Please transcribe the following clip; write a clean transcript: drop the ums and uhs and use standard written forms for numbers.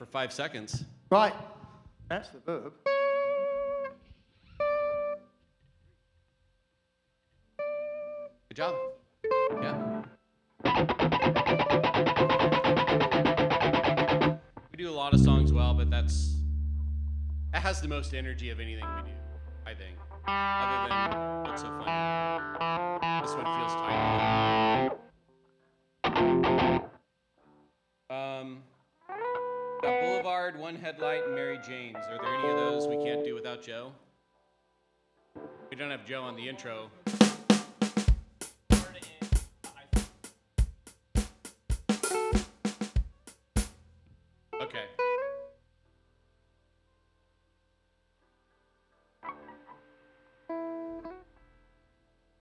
for 5 seconds. Right. That's the verb. Good job. Yeah. We do a lot of songs well, but that has the most energy of anything we do, I think. Other than What's So Funny. This one feels tighter. Got Boulevard, One Headlight, and Mary Jane's. Are there any of those we can't do without Joe? We don't have Joe on the intro.